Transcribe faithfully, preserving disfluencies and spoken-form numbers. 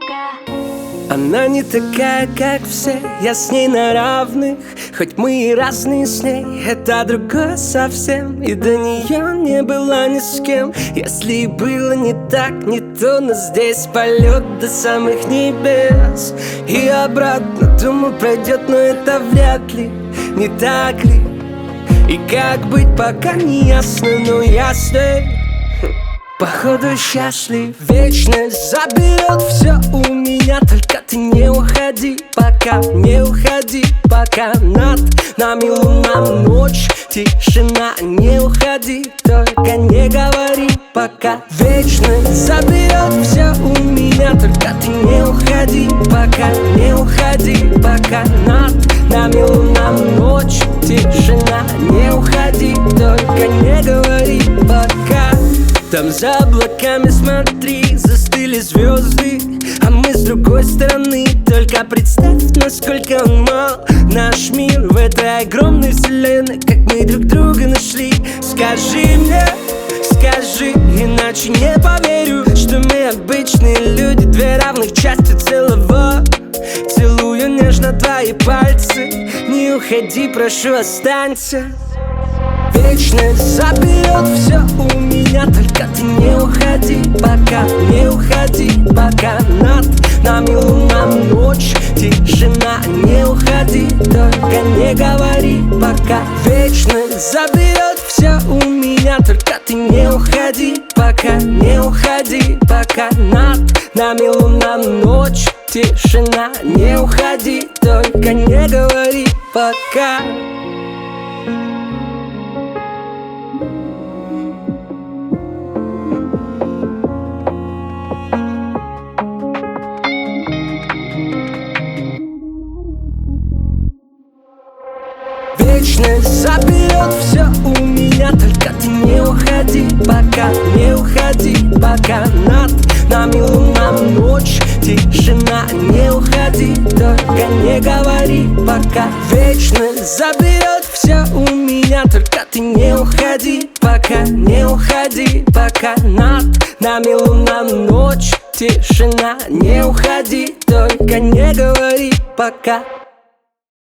Она не такая, как все, я с ней на равных. Хоть мы и разные с ней, это другое совсем. И до нее не было ни с кем. Если и было не так, не то, но здесь полет до самых небес. И обратно, думаю, пройдет, но это вряд ли, не так ли? И как быть, пока не ясно, но я с ней походу счастлив. Вечность заберет все у меня, только ты не уходи, пока, не уходи, пока. Над нами луна, ночь, тишина. Не уходи, только не говори, пока. Вечность заберет все у меня, только ты не уходи, пока, не уходи, пока. Над нами луна, ночь, тишина. Не уходи, только не говори, пока. Там за облаками, смотри, застыли звезды, а мы с другой стороны. Только представь, насколько он мал, наш мир в этой огромной вселенной. Как мы друг друга нашли. Скажи мне, скажи, иначе не поверю, что мы обычные люди, две равных части целого. Целую нежно твои пальцы, не уходи, прошу, останься. Вечность заберет все у меня, только ты не уходи, пока, не уходи, пока. Над нами луна, ночь, тишина. Не уходи, только не говори, пока. Вечность заберет все у меня, только ты не уходи, пока, не уходи, пока. Над нами луна, ночь, тишина. Не уходи, только не говори, пока. Вечность заберет все у меня, только ты не уходи, пока, не уходи, пока. Над нами луна, ночь, тишина. Не уходи, только не говори, пока. Вечность заберет все у меня, только ты не уходи, пока, не уходи, пока. Над нами луна, ночь, тишина. Не уходи, только не говори, пока.